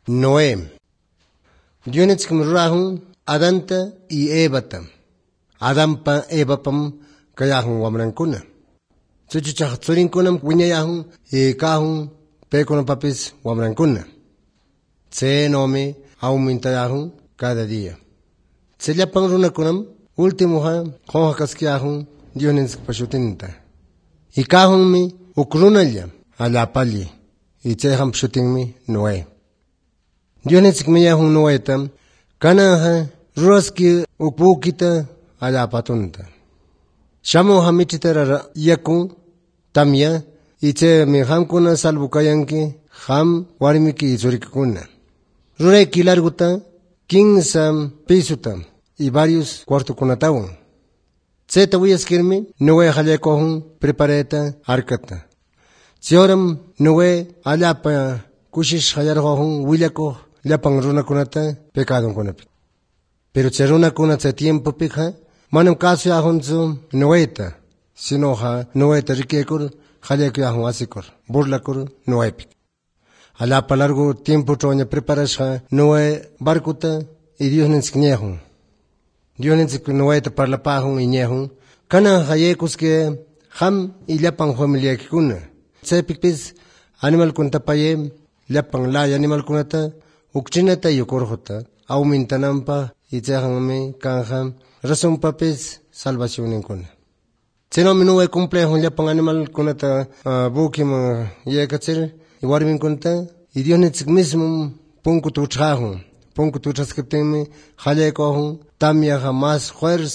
Noé. Dionitzkim rurahun Adanta y Evata. Adampa Evapam kayahun wamrankuna. Chuchuchak tsurinkunam wiñayahun kahun pekunam papis wamrankuna. Tse nomi aumintayahun cada día. Tsellapan runakunam ultimoha konja kaskiahun Dioninsk pashutinta. Y kahunmi ukrunalla alapalli. Y tseham pashutinmi Noé. Dioninsk miyahun Noétam kanaha ruraski ukbukita alapatunta. Shamoha michitara yakun tamya y tse mi hamkuna salbukayanki ham warimiki isurikuna. Rureki larguta 15 pisuta y varios cuartokunatawun. Tseta wiyaskirmi Noé halekohun prepareta arkata. Tsioram Noé alapa kushish hayarhohun willakoh llapan runakunata pecadon kunapik. Pero tse runakuna tse tiempo pika manam kasu yahunzu Noéta, sinoja Noéta rikekur haleko yahun asikor, burlakur Noépik. Alapa largo tiempo troña preparasha Noé barkuta y Diosninsk ñehun. Diosninsk Noéta parlapahun y ñehun, kana hayekuske ham y llapan familia kikuna. Tsepikpis animal kuntapaye, llapan lay animal kunata, ukchinata y ukorjota, aumintanampa y tsehanme kanjam, razón papis salvación kuna. Tsenomi Noé complejo llapan animal kunata bukim yekatsir, y warmin kunta, y Diosninsk mismo punku tuchahun, punku tuchaskiptimi, halekohun, tamyaha más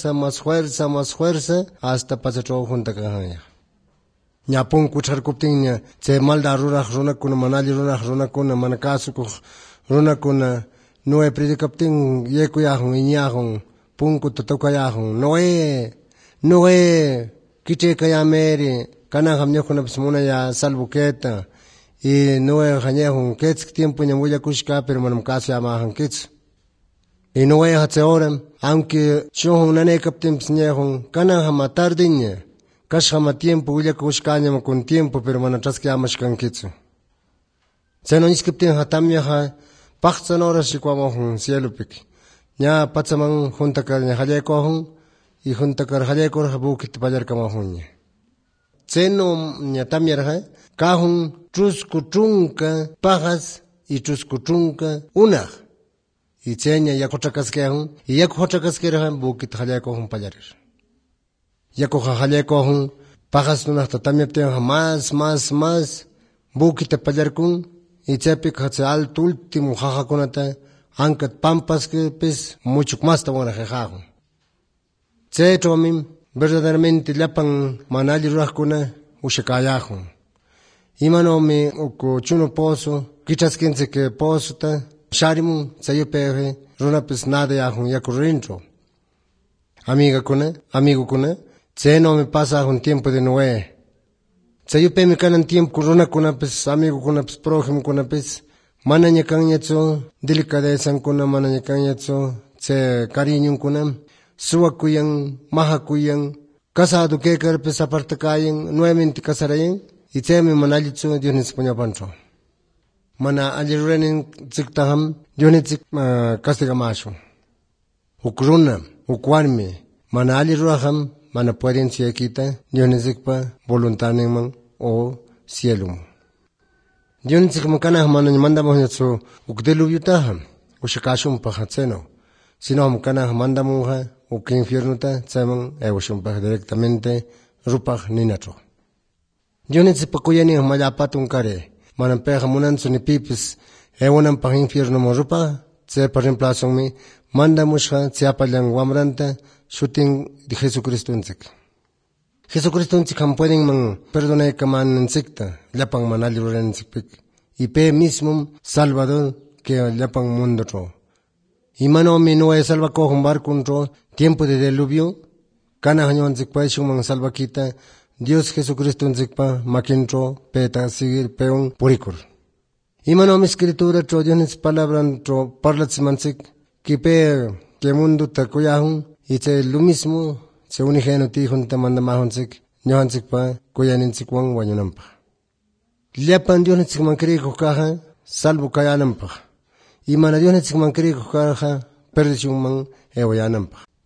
fuerza, hasta pasachohun takahaya. Nya punku charkuptinya, tse malda runakuna, manali runakuna, manakasukuh runakuna, Noé predikaptin yekuyahun, iñahun, punku tutokayahun, Noé, kichekayameri, kanaham nyokunapis munaya salbuketa, y Noé hañehun, ketsk tiempo ñamuyakushka, pero manam kasu yamahan kitsu. Y Noé hatse oram, aunque shohun nanekaptin psñehun, kanahama tardiña, kashama tiempo willakushkanyama con tiempo, pero manachaskiyamashkan kitsu. Tseno iskiptin hatamyaha, pachtsan horas shikwamohun cielupik. Nya patsaman juntakar nya halekohun, y juntakar halekor habukit payarkamohun. Tseno nya tamyarha, kahun truskutrunka pajas y truskutrunka unaj. Y tsenya yakochakaskehun, y yakochakaskerahan bukit halekohun payarir. Yakoha halekohun, pajas nunajta tamyaptenha más, bukit payarkun, y tsepik hatse alto último jajakunata, ankat pampas que pes mucho más tabona jejajun. Tse tromim, verdaderamente llapan manali rurajkuna ushakayajun. Imanomi uko chuno pozo, kichaskinse que pozo ta, sharimun tsayupeje, runapis nada yajun yakurrincho. Amigo kuna, tse no me pasa un tiempo de Noé. Tsayupe me kanan tiempo runakuna pes, amigo kuna pes, prójimo kuna pes, mananya kanyatso, delicadeza kuna mananya kanyatso, tse cariño kuna, suakuyan, mahakuyan, casado que pes apartakayan, nuevamente casarayan, y tse me manalitso, Dios ni se ponía pancho. Mana alirurenin tsiktaham, Dios ni tsik castigamasho. Ukruna, ukwarme, mana aliruraham, mana pueden siekita, Dios ni tsikpa voluntaneman o cielo. Dios ni tsikmakana mana mandamos yatso ukdelubiyutaham, ushakashum pahatseno. Sino hamkana mandamuha, uk infiernuta, tseman, ewashumpah directamente, rupah ninacho. Dios ni tsikpakuyani mayapatun kare, manampeja munanso ni pipis, ewanam pah infierno mo rupah, tse pa reemplazon mi, mandamusha, tseapalang wamranta, shooting de Jesucristo en sik. Jesucristo en sik ham pueden man perdone kaman en sikta, llapan manaliruren en sikpik. Y pe mismo Salvador que llapan mundo tro. Y mano mi no es salva kohun barkun tro, tiempo de diluvio, kana hanyon sikpa shuman salva kita, Dios Jesucristo en sikpa, makintro, peta sigir peun purikur. Y mano mi escritura tro, Dios es palabra tro, parlatsimansik, que pe, que mundo takuyahun, y tse lo mismo, se unigeno ti junta mandamahansik, nyohansik pa, kuyanintsik wang wanyunampa. Llapan Dios nitsik mankriho kaha, salvo kayanampa. y mana Dios ni tsikman kiri kukarja perdichunman ewayanampa.